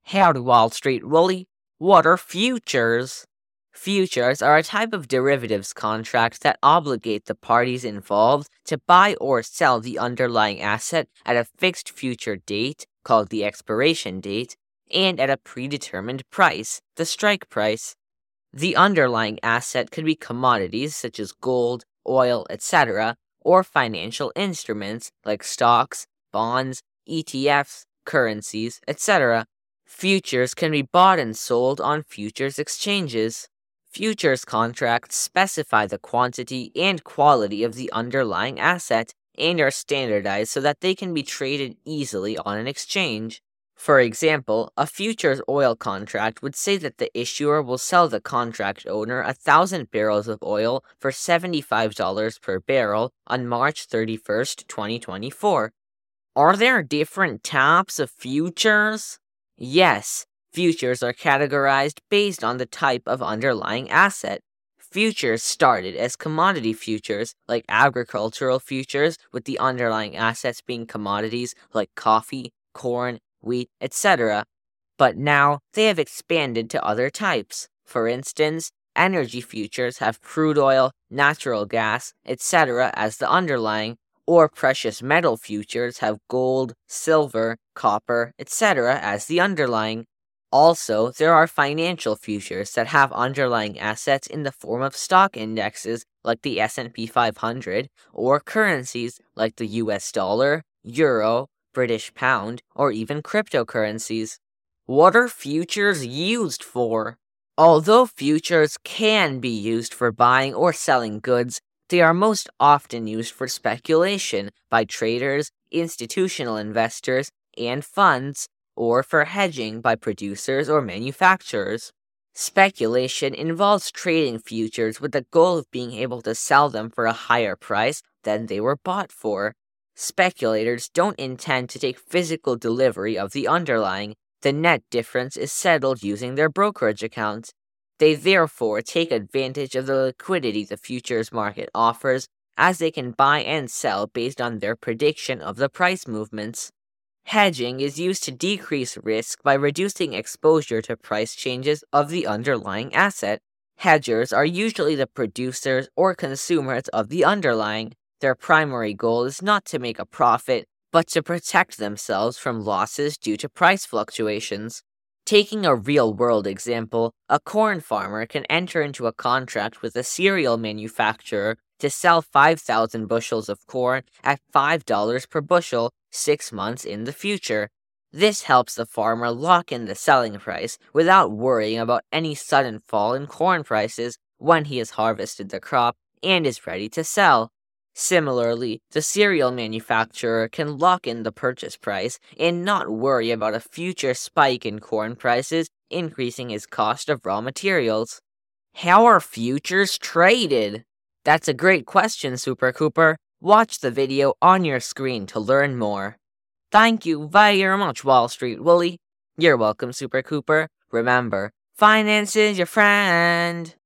Howdy, Wall Street Willie. What are futures? Futures are a type of derivatives contract that obligate the parties involved to buy or sell the underlying asset at a fixed future date, called the expiration date, and at a predetermined price, the strike price. The underlying asset could be commodities such as gold, oil, etc., or financial instruments like stocks, bonds, ETFs, currencies, etc. Futures can be bought and sold on futures exchanges. Futures contracts specify the quantity and quality of the underlying asset and are standardized so that they can be traded easily on an exchange. For example, a futures oil contract would say that the issuer will sell the contract owner 1,000 barrels of oil for $75 per barrel on March 31st, 2024. Are there different types of futures? Yes, futures are categorized based on the type of underlying asset. Futures started as commodity futures, like agricultural futures, with the underlying assets being commodities like coffee, corn, wheat, etc. But now they have expanded to other types. For instance, energy futures have crude oil, natural gas, etc. as the underlying, or precious metal futures have gold, silver, copper, etc. as the underlying. Also, there are financial futures that have underlying assets in the form of stock indexes like the S&P 500, or currencies like the US dollar, euro, British pound, or even cryptocurrencies. What are futures used for? Although futures can be used for buying or selling goods, they are most often used for speculation by traders, institutional investors, and funds, or for hedging by producers or manufacturers. Speculation involves trading futures with the goal of being able to sell them for a higher price than they were bought for. Speculators don't intend to take physical delivery of the underlying. The net difference is settled using their brokerage account. They therefore take advantage of the liquidity the futures market offers, as they can buy and sell based on their prediction of the price movements. Hedging is used to decrease risk by reducing exposure to price changes of the underlying asset. Hedgers are usually the producers or consumers of the underlying. Their primary goal is not to make a profit, but to protect themselves from losses due to price fluctuations. Taking a real-world example, a corn farmer can enter into a contract with a cereal manufacturer to sell 5,000 bushels of corn at $5 per bushel 6 months in the future. This helps the farmer lock in the selling price without worrying about any sudden fall in corn prices when he has harvested the crop and is ready to sell. Similarly, the cereal manufacturer can lock in the purchase price and not worry about a future spike in corn prices increasing his cost of raw materials. How are futures traded? That's a great question, Super Cooper. Watch the video on your screen to learn more. Thank you very much, Wall Street Willie. You're welcome, Super Cooper. Remember, finance is your friend.